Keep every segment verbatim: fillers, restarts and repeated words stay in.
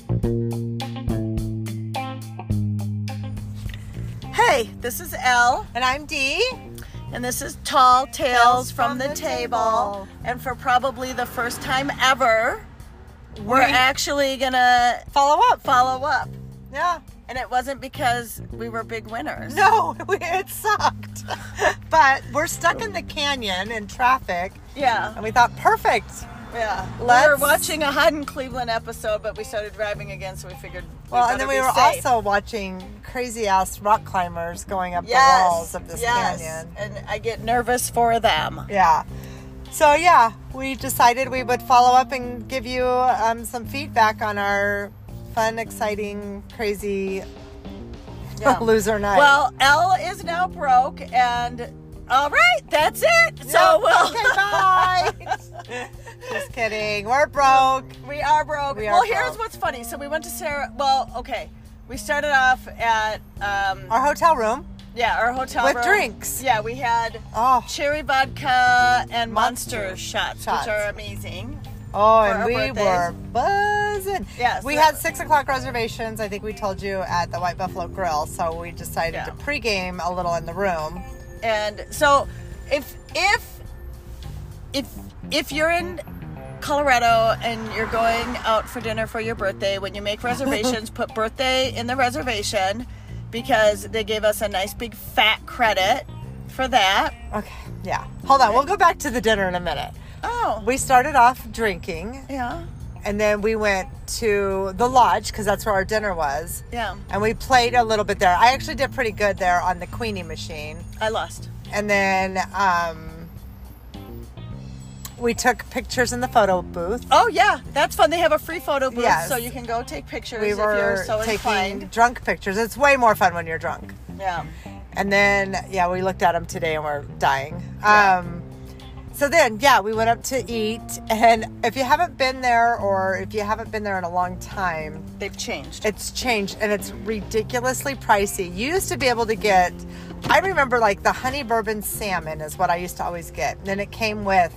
Hey, this is Elle. And I'm Dee. And this is Tall Tales, Tales from, from the, the table. Table. And for probably the first time ever, we're We- actually going to Follow up. follow up. Yeah. And it wasn't because we were big winners. No, it sucked. But we're stuck in the canyon in traffic. Yeah. And we thought, perfect. Yeah. Let's- We were watching a Hot in Cleveland episode, but we started driving again, so we figured we Well, and better then we be were safe. also watching crazy ass rock climbers going up yes, the walls of this yes. canyon. And I get nervous for them. Yeah. So, yeah, we decided we would follow up and give you um, some feedback on our fun, exciting, crazy Yeah. loser night. Well, Elle is now broke, and all right, that's it. So Yep, we'll. okay, bye. Just kidding. We're broke. We are broke. We well, are here's broke. what's funny. So we went to Sarah. Well, okay. We started off at um, Our hotel room. yeah, our hotel With room. drinks. Yeah, we had Oh, cherry vodka and monster, Monster shots, shots. which are amazing. oh, For and our we birthdays. were buzzing. Yes. We had six o'clock reservations. I think we told you at the White Buffalo Grill. So we decided Yeah. to pregame a little in the room. And so, if if if if you're in Colorado and you're going out for dinner for your birthday, when you make reservations, put birthday in the reservation because they gave us a nice big fat credit for that. Okay. Yeah. Hold on. We'll go back to the dinner in a minute. Oh, We started off drinking, yeah, and then we went to the lodge because that's where our dinner was. yeah. And we played a little bit there. I actually did pretty good there on the Queenie machine. I lost. And then um, we took pictures in the photo booth. Oh yeah, that's fun. They have a free photo booth, Yes. so you can go take pictures We if you're were so taking inclined. drunk pictures. It's way more fun when you're drunk. Yeah. And then, yeah, we looked at them today and we're dying. Yeah. Um, so then, yeah, we went up to eat. And if you haven't been there or if you haven't been there in a long time, They've changed. it's changed and it's ridiculously pricey. You used to be able to get, I remember like the honey bourbon salmon is what I used to always get. And then it came with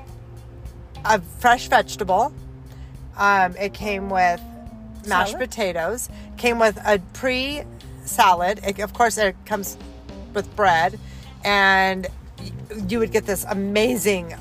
a fresh vegetable. Um, it came with mashed Salad? potatoes. Came with a pre salad. It, of course, it comes with bread. And y- you would get this amazing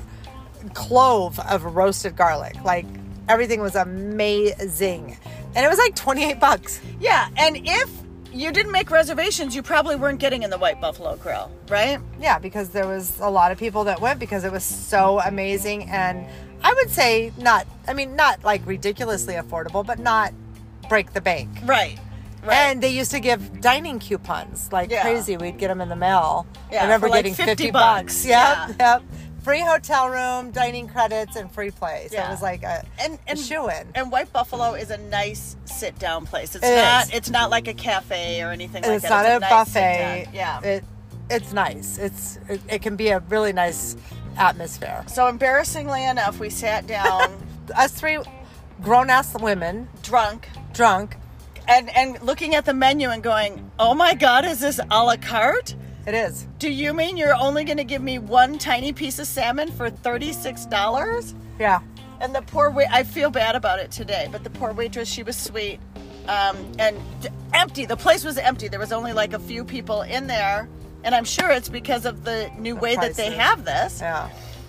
clove of roasted garlic. Like everything was amazing. And it was like twenty-eight bucks. Yeah, and if you didn't make reservations, you probably weren't getting in the White Buffalo Grill, right? Yeah, because there was a lot of people that went because it was so amazing. And I would say not, I mean, not like ridiculously affordable, but not break the bank. Right. Right. And they used to give dining coupons like Yeah. crazy. We'd get them in the mail. Yeah, I remember for like getting fifty fifty bucks. bucks. Yep, Yeah. yep. Free hotel room, dining credits, and free play. So Yeah. it was like a, and a and shoe-in. and White Buffalo is a nice sit down place. It's It not is. it's not like a cafe or anything like it's that. not it's a, nice buffet. sit-down. Yeah. It, it's nice. It's it, it can be a really nice atmosphere. So embarrassingly enough, we sat down Us three grown-ass women, drunk drunk. and and looking at the menu and going, "Oh my God, is this a la carte? It is. Do you mean you're only going to give me one tiny piece of salmon for thirty-six dollars?" Yeah. And the poor wait, I feel bad about it today, but the poor waitress, she was sweet, um, and d- empty. The place was empty. There was only like a few people in there, and I'm sure it's because of the new The way that they prices. have this. Yeah.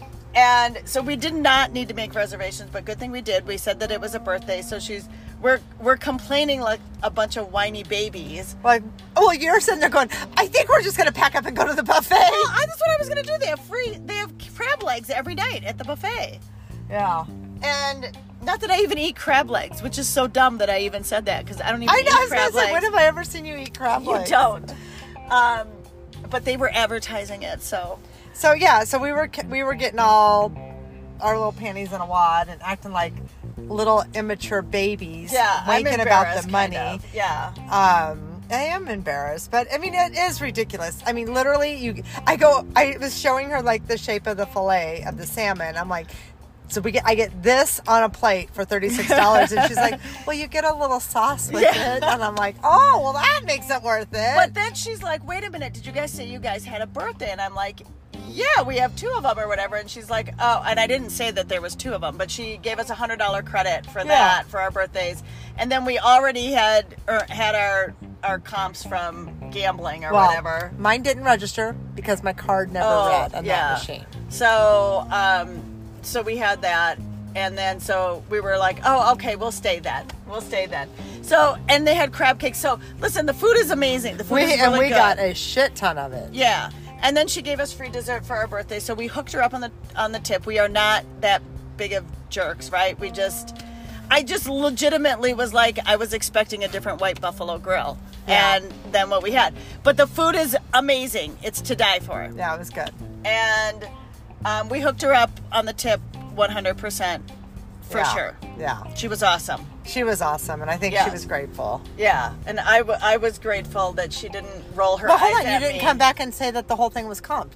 And so we did not need to make reservations, but good thing we did. We said that it was a birthday, so she's we're we're complaining like a bunch of whiny babies. Like, oh, you're sitting there going, I think we're just going to pack up and go to the buffet. Well, I, that's what I was gonna do. They have free. They have crab legs every night at the buffet. Yeah. And not that I even eat crab legs, which is so dumb that I even said that because I don't even I know. eat I was crab going to say, legs. when have I ever seen you eat crab You legs? don't. Um, but they were advertising it, so So yeah, so we were we were getting all our little panties in a wad and acting like little immature babies. yeah, I'm wanking about embarrassed, the kind money. of. Yeah. Um, I am embarrassed, but I mean it is ridiculous. I mean, literally, you. I go. I was showing her like the shape of the fillet of the salmon. I'm like. So we get, I get this on a plate for thirty-six dollars, and she's like, "Well, you get a little sauce with Yeah. it," and I'm like, "Oh, well, that makes it worth it." But then she's like, "Wait a minute, did you guys say you guys had a birthday?" And I'm like, "Yeah, we have two of them or whatever." And she's like, "Oh," and I didn't say that there was two of them, but she gave us a hundred dollar credit for that Yeah. for our birthdays. and then we already had er, had our our comps from gambling or well, whatever. Mine didn't register because my card never Oh, read on yeah. that machine. So, um, so we had that, and then so we were like, oh, okay, we'll stay then. We'll stay then. So, and they had crab cakes. So, listen, the food is amazing. The food We, is really and we good. got a shit ton of it. Yeah. And then she gave us free dessert for our birthday, so we hooked her up on the on the tip. We are not that big of jerks, right? We just, I just legitimately was like, I was expecting a different White Buffalo Grill, Yeah. and than what we had. But the food is amazing. It's to die for. Yeah, it was good. And um, we hooked her up on the tip one hundred percent for Yeah. sure. Yeah. She was awesome. She was awesome, and I think Yeah. she was grateful. Yeah, and I, w- I was grateful that she didn't roll her But eyes hold on, you at didn't me. come back and say that the whole thing was comped.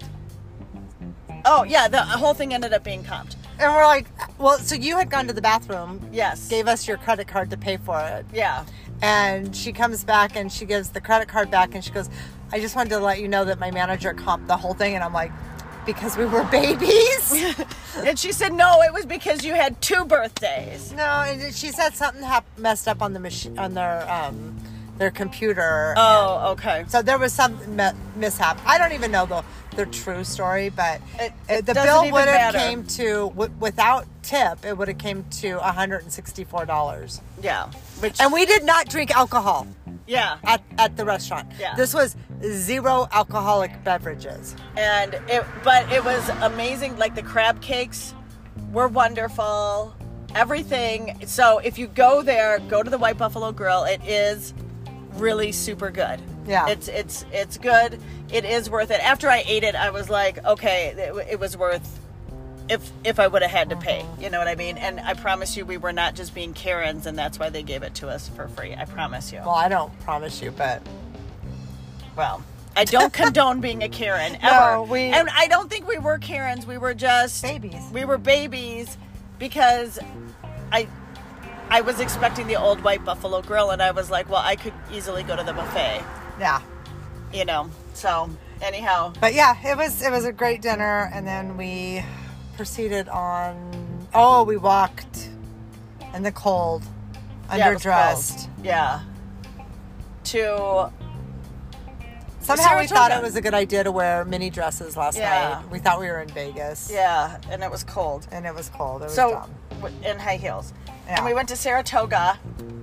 Oh, yeah, the whole thing ended up being comped. And we're like, well, so you had gone to the bathroom, Yes. gave us your credit card to pay for it. Yeah. And she comes back and she gives the credit card back and she goes, I just wanted to let you know that my manager comped the whole thing. And I'm like, because we were babies? And she said, no, it was because you had two birthdays. No, and she said something hap- messed up on the machine, on their um, their computer. Oh, okay. So there was some me- mishap. I don't even know the the true story, but It- uh, it the doesn't bill even would have matter. came to w- without tip. It would have came to one hundred sixty-four dollars. Yeah. Which, And we did not drink alcohol yeah. at, at the restaurant. Yeah. This was zero alcoholic beverages. And it, but it was amazing. Like the crab cakes were wonderful. Everything. So if you go there, go to the White Buffalo Grill. It is really super good. Yeah. It's it's it's good. It is worth it. After I ate it, I was like, okay, it, it was worth. If if I would have had to pay, you know what I mean? And I promise you, we were not just being Karens, and that's why they gave it to us for free. I promise you. Well, I don't promise you, but Well, I don't condone being a Karen ever. No, we- and I don't think we were Karens. We were just Babies. We were babies because I I was expecting the old White Buffalo Grill, and I was like, well, I could easily go to the buffet, yeah. you know. So anyhow, But yeah, it was it was a great dinner, and then we proceeded on. Oh, we walked in the cold, yeah, it was underdressed. cold. Yeah. To Somehow we thought Saratoga. it was a good idea to wear mini dresses last Yeah. night. We thought we were in Vegas, yeah, and it was cold. and it was cold. It was So dumb. w- in high heels, Yeah. and we went to Saratoga,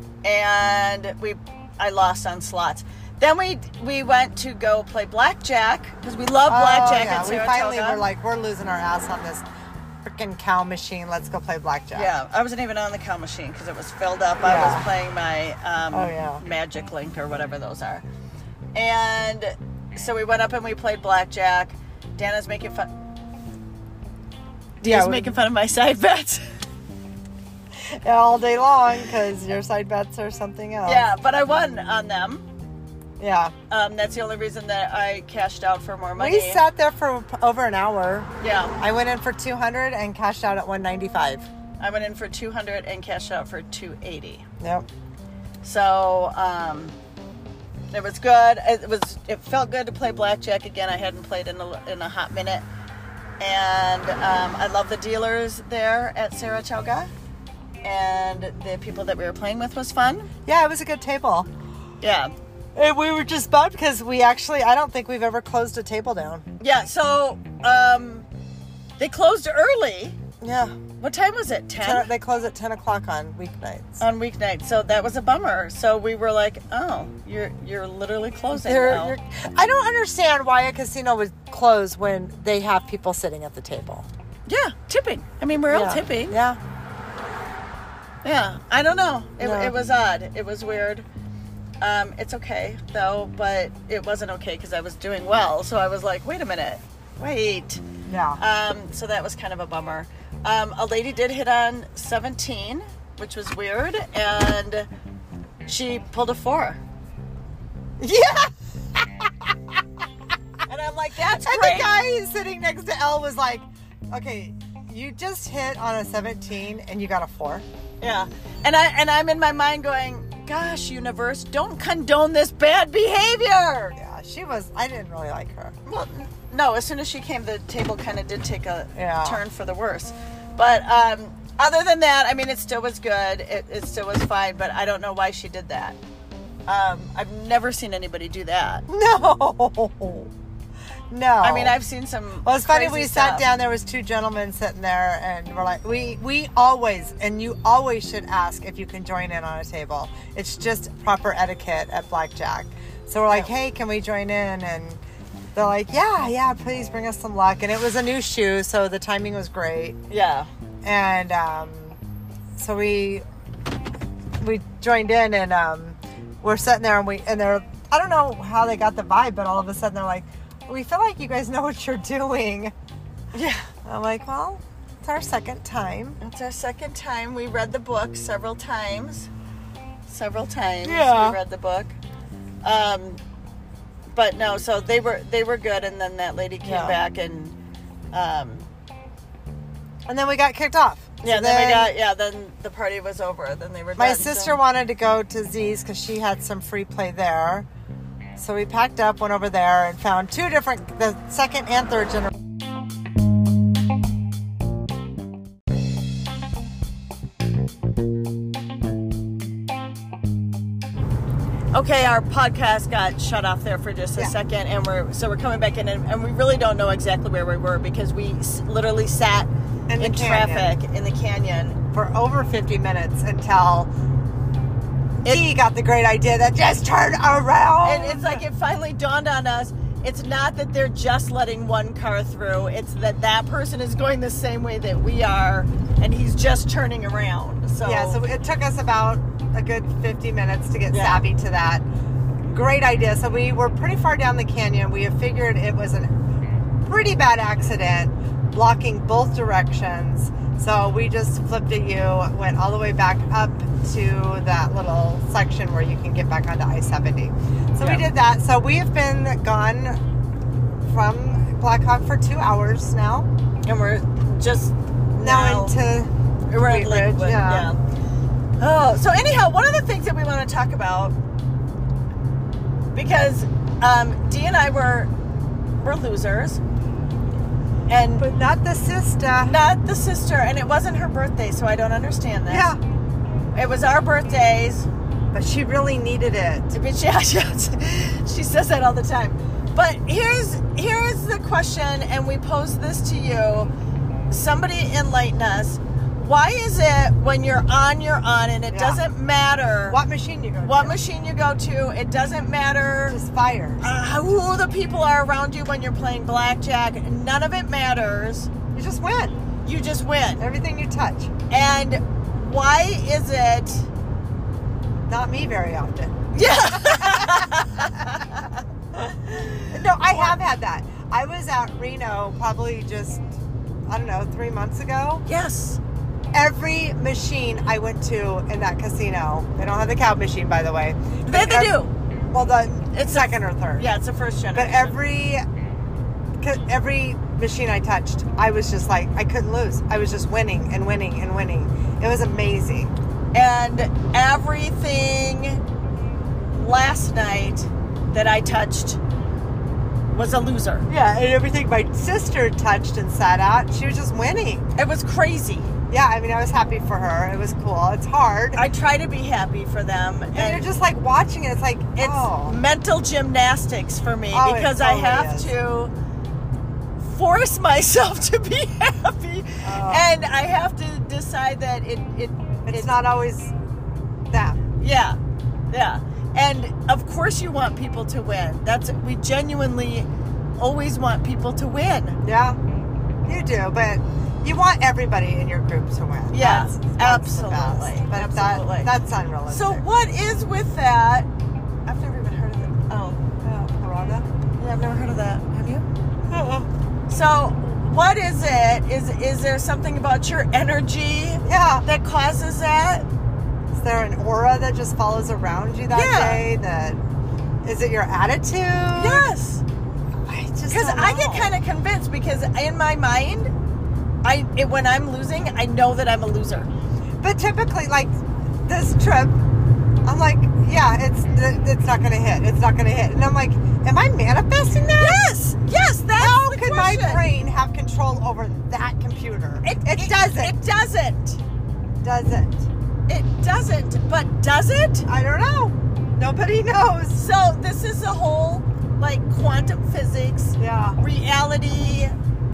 and we I lost on slots. Then we we went to go play blackjack because we love blackjack oh, yeah. at We Saratoga. finally were like, we're losing our ass on this freaking cow machine. Let's go play blackjack. Yeah, I wasn't even on the cow machine because it was filled up. Yeah. I was playing my um, Oh, yeah. Magic Link or whatever those are. And so we went up and we played blackjack. Dana's making fun. Yeah, He's we- making fun of my side bets. all day long because your side bets are something else. Yeah, but I won on them. Yeah. Um, that's the only reason that I cashed out for more money. We sat there for over an hour. Yeah, I went in for two hundred and cashed out at one ninety-five. I went in for two hundred and cashed out for two eighty. Yep. So um, it was good. It was. It felt good to play blackjack again. I hadn't played in a, in a hot minute, and um, I love the dealers there at Saratoga, and the people that we were playing with was fun. Yeah, it was a good table. Yeah, And we were just bummed because we actually, I don't think we've ever closed a table down. yeah. So um, they closed early. Yeah. What time was it? Ten, Ten they close at ten o'clock on weeknights. on weeknights. So that was a bummer. So we were like, oh, you're you're literally closing They're- now. you're- I don't understand why a casino would close when they have people sitting at the table. Yeah, tipping. I mean, we're all Yeah. tipping. Yeah. Yeah, I don't know. It, No. it was odd. It was weird. Um, it's okay though, but it wasn't okay because I was doing well. So I was like, wait a minute, wait. Yeah. Um, so that was kind of a bummer. Um, a lady did hit on seventeen, which was weird, and she pulled a four. yeah. And I'm like, that's And great. the guy sitting next to Elle was like, okay, you just hit on a seventeen and you got a four. Yeah, and I and I'm in my mind going, gosh, universe, don't condone this bad behavior. Yeah, she was, I didn't really like her. Well, n- no, as soon as she came, the table kind of did take a Yeah. turn for the worse. But um, other than that, I mean, it still was good. It, it still was fine, but I don't know why she did that. Um, I've never seen anybody do that. No. No. I mean, I've seen some. Well, it's funny. We stuff. sat down. There was two gentlemen sitting there, and we're like, we we always, and you always should ask if you can join in on a table. It's just proper etiquette at blackjack. So we're like, Yeah. hey, can we join in? And they're like, yeah, yeah, please bring us some luck. And it was a new shoe, so the timing was great. Yeah. And um, so we we joined in, and um, we're sitting there, and we and they're I don't know how they got the vibe, but all of a sudden they're like, we feel like you guys know what you're doing. Yeah. I'm like, well, it's our second time. It's our second time. We read the book several times. Several times. Yeah. We read the book. Um, but no, so they were they were good, and then that lady came Yeah. back and um, And then we got kicked off. yeah, So then, we got yeah, then the party was over. Then they were My done, sister so- wanted to go to Z's because she had some free play there. So we packed up, went over there, and found two different, the second and third generation. Okay, our podcast got shut off there for just a Yeah. second, and we're so we're coming back in, and, and we really don't know exactly where we were because we s- literally sat In the in canyon. traffic in the canyon. For over fifty minutes until he got the great idea that just turn around. And it's like it finally dawned on us. It's not that they're just letting one car through. It's that that person is going the same way that we are, and he's just turning around. So Yeah, so it took us about a good fifty minutes to get Yeah. savvy to that. Great idea. So we were pretty far down the canyon. We have figured it was a pretty bad accident, blocking both directions. So we just flipped a U, went all the way back up to that little section where you can get back onto I seventy. So Yeah. we did that. So we have been gone from Blackhawk for two hours now. and we're just Now, now, into we're at Wheat Ridge, Lakewood. yeah. Yeah. Oh, so anyhow, one of the things that we want to talk about, because um, Dee and I were were losers, and but not the sister. not the sister, and it wasn't her birthday, so I don't understand this. Yeah. It was our birthdays. But she really needed it. But yeah, she, she says that all the time. But here's here's the question, and we pose this to you. Somebody enlighten us. Why is it when you're on, you're on, and it Yeah. doesn't matter What machine you go to? what machine you go to? It doesn't matter Just fires. uh, who the people are around you when you're playing blackjack. None of it matters. You just win. You just win. Everything you touch. And why is it? Not me very often. Yeah. No, I have had that. I was at Reno probably just, I don't know, three months ago. Yes. Every machine I went to in that casino, they don't have the cow machine, by the way. They, But they ev- do. Well, the It's second a, or third. Yeah, it's a first But generation. every every machine I touched, I was just like, I couldn't lose. I was just winning and winning and winning. It was amazing. And everything last night that I touched was a loser. Yeah, and everything my sister touched and sat at, she was just winning. It was crazy. Yeah, I mean, I was happy for her. It was cool. It's hard. I try to be happy for them. and And you're just like watching it. It's like, it's oh. mental gymnastics for me Oh, it because I totally have is. to force myself to be happy. Oh. And I have to decide that it, it It's not always that. Yeah, yeah. And of course you want people to win. That's we genuinely always want people to win. Yeah, you do. But you want everybody in your group to win. Yeah, That's- that's the absolutely, best. But absolutely. That, that's unrealistic. So what is with that? I've never even heard of it. Oh, Oh, Corona? yeah, I've never heard of that. Have you? Uh-uh. So what is it? Is is there something about your energy Yeah. that causes that? Is there an aura that just follows around you that Yeah. day? That is it your attitude? Yes. I just Because don't I get know. kind of convinced because in my mind, I it, when I'm losing, I know that I'm a loser. But typically, like this trip, I'm like, yeah, it's it's not gonna hit. It's not gonna hit. And I'm like, am I manifesting that? Yes, yes, that's How the come could question. my brain have control over that computer? It, It doesn't. It doesn't. Doesn't. It doesn't. But does it? I don't know. Nobody knows. So this is a whole like quantum physics, Yeah. reality,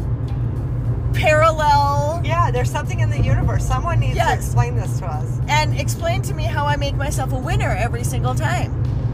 parallel, Yeah, there's something in the universe. Someone needs to Yes. explain this to us. and explain to me how I make myself a winner every single time.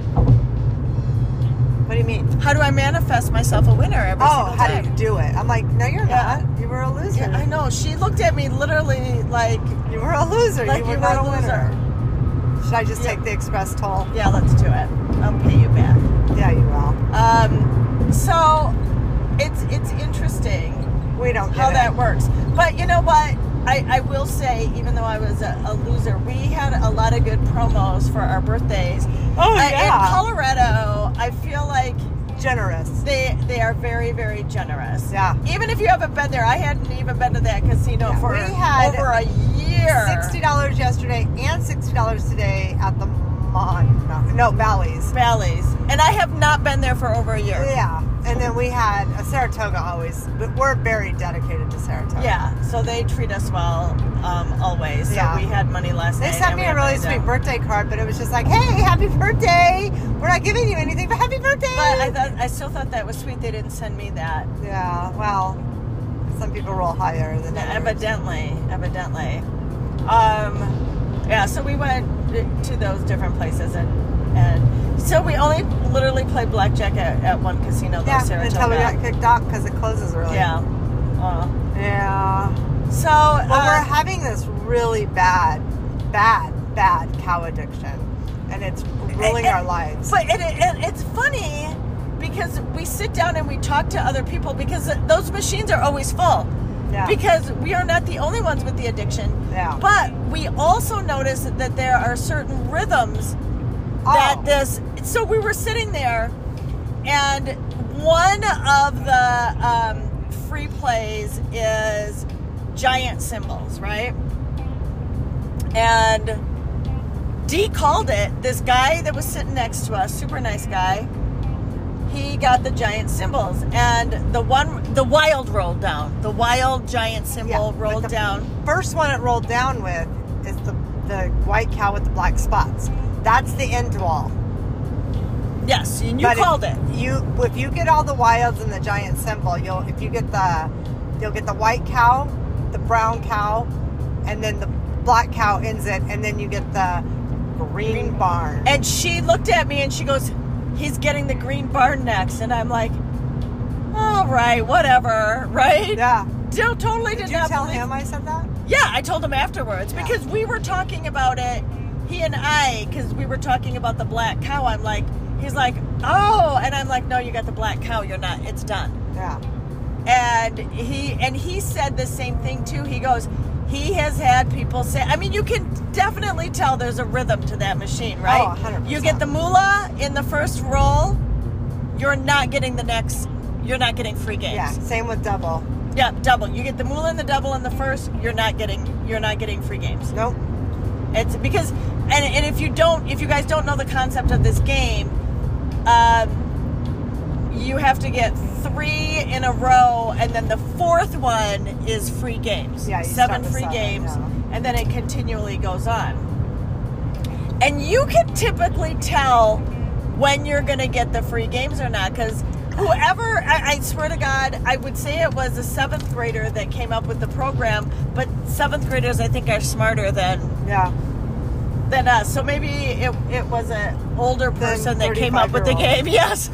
What do you mean? How do I manifest myself a winner every Oh, single how time? do you do it? I'm like, no, you're Yeah. not. You were a loser. Yeah, I know. She looked at me literally like, You were a loser. like you were you not were a a loser. winner. Should I just Yeah. take the express toll? Yeah, let's do it. I'll pay you back. Yeah, you will. Um, so it's it's interesting We don't get how it. that works. But you know what? I, I will say, even though I was a, a loser, we had a lot of good promos for our birthdays. Oh, Uh, yeah. In Colorado, I feel like Generous. they they are very, very generous. Yeah. Even if you haven't been there, I hadn't even been to that casino Yeah, for we had over a year. sixty dollars yesterday and sixty dollars today at the Mon. No, Bally's. Valleys. And I have not been there for over a year. Yeah. And then we had a Saratoga always. But we're very dedicated to Saratoga. Yeah, so they treat us well um, always. So Yeah. we had money last They night. sent and me we a have really money sweet now. birthday card, but it was just like, hey, happy birthday. We're not giving you anything, but happy birthday. But I thought I still thought that was sweet. They didn't send me that. Yeah, well, some people roll higher than others. Evidently, evidently. Um, yeah, so we went to those different places, and and so we only literally played blackjack at, at one casino, though, Yeah, Saratoga. until we got kicked off because it closes early. Yeah. Uh, Yeah. so But uh, we're having this really bad, bad, bad cow addiction, and it's ruling and- our lives. But it, it, it's funny because we sit down and we talk to other people because those machines are always full. Yeah. Because we are not the only ones with the addiction. Yeah. But we also notice that there are certain rhythms that Oh. this. So we were sitting there, and one of the um, free plays is giant symbols, right? And Dee called it. This guy that was sitting next to us, super nice guy, he got the giant symbols, and the one, the wild rolled down. The wild giant symbol Yeah, but rolled the down. First one it rolled down with is the the white cow with the black spots. That's the end wall. Yes, and you But called if it. You if you get all the wilds and the giant symbol, you'll if you get the you'll get the white cow, the brown cow, and then the black cow ends it, and then you get the green barn. And she looked at me and she goes, "He's getting the green barn next," and I'm like, "All right, whatever." Right? Yeah. Still totally did, Did you not tell believe- him I said that? Yeah, I told him afterwards Yeah. because we were talking about it. He and I, because we were talking about the black cow. I'm like, he's like, "Oh," and I'm like, "No, you got the black cow. You're not. It's done." Yeah. And he and he said the same thing too. He goes, he has had people say, I mean, you can definitely tell there's a rhythm to that machine, right? Oh, one hundred percent. You get the moolah in the first roll, you're not getting the next, you're not getting free games. Yeah. Same with double. Yeah, double. You get the moolah and the double in the first, you're not getting, you're not getting free games. Nope. It's because, and, and if you don't, if you guys don't know the concept of this game, um, you have to get three in a row, and then the fourth one is free games. Yeah, you seven start with free seven, games, yeah. and then it continually goes on. And you can typically tell when you're going to get the free games or not, because whoever, I, I swear to God, I would say it was a seventh grader that came up with the program, but seventh graders, I think, are smarter than Yeah. than us. So maybe it, it was an older person that came up with the game. thirty-five-year-olds.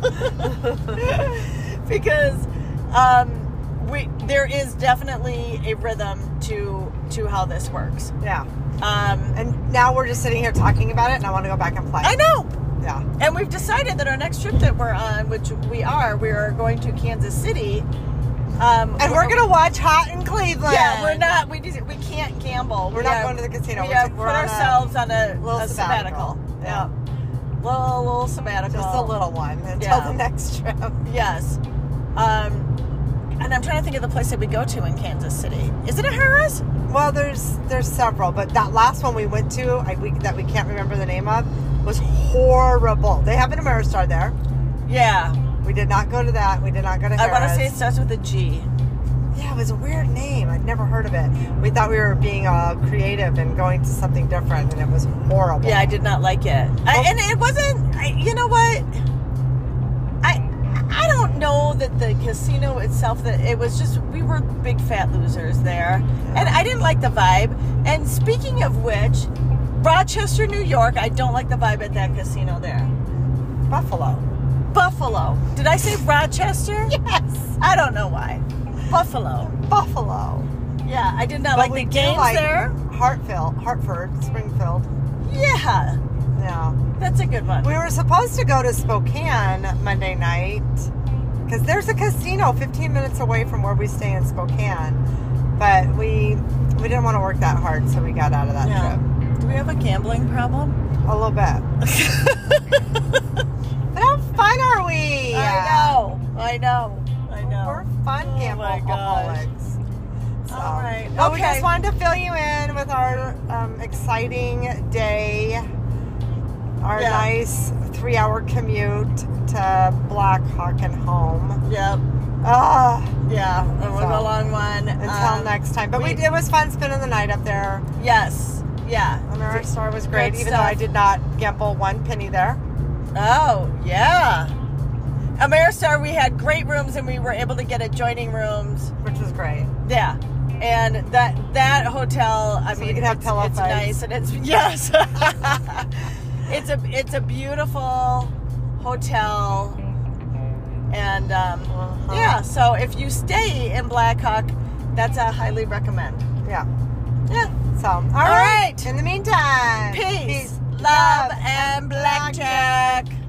Yes. Because um, we there is definitely a rhythm to to how this works. Yeah. Um, And now we're just sitting here talking about it, and I want to go back and play. I know. Yeah. And we've decided that our next trip that we're on, which we are, we are going to Kansas City. Um, And we're gonna watch Hot in Cleveland. Yeah, we're not. We just, we can't gamble. We're We not have- going to the casino. We We're have t- put we're on a ourselves on a, little a sabbatical. sabbatical. Yeah, little little sabbatical. Just a little one until Yeah. the next trip. Yes. Um, and I'm trying to think of the place that we go to in Kansas City. Is it a Harrah's? Well, there's there's several, but that last one we went to, I, we, that we can't remember the name of, was horrible. They have an Ameristar there, Yeah. We did not go to that. We did not go to I Harrah's. want to say it starts with a G. Yeah, it was a weird name. I'd never heard of it. We thought we were being uh, creative and going to something different, and it was horrible. Yeah, I did not like it. I, and it wasn't, I, you know what? I I don't know that the casino itself, that it was just, we were big fat losers there. Yeah. And I didn't like the vibe. And speaking of which, Rochester, New York, I don't like the vibe at that casino there. Buffalo. Buffalo. Did I say Rochester? Yes. I don't know why. Buffalo. Buffalo. Yeah, I did not But like we the do games like there. Hartfield, Hartford, Springfield. Yeah, Yeah. that's a good one. We were supposed to go to Spokane Monday night because there's a casino fifteen minutes away from where we stay in Spokane. But we we didn't want to work that hard, so we got out of that Yeah. trip. Do we have a gambling problem? A little bit. But how fun are we? I know. I know. I know. We're fun Oh my gosh. gamble-aholics. So, All right. Well, we Okay. just wanted to fill you in with our um, exciting day, our Yeah. nice three-hour commute to Black Hawk and home. Yep. Ah, Yeah. It was So, a long one. until Um, next time. But we, we- it was fun spending the night up there. Yes. Yeah. Ameristar was great, Good even though I stuff. did not gamble one penny there. Oh, yeah. Ameristar, we had great rooms and we were able to get adjoining rooms. Which was great. Yeah. And that that hotel, I So mean, we could have it's, pillow it's fights. nice and it's yes. it's a it's a beautiful hotel. And um, Uh-huh. yeah, so if you stay in Blackhawk, that's a highly recommend. Yeah. Yeah. So, all right. right. In the meantime, Peace, love, and blackjack.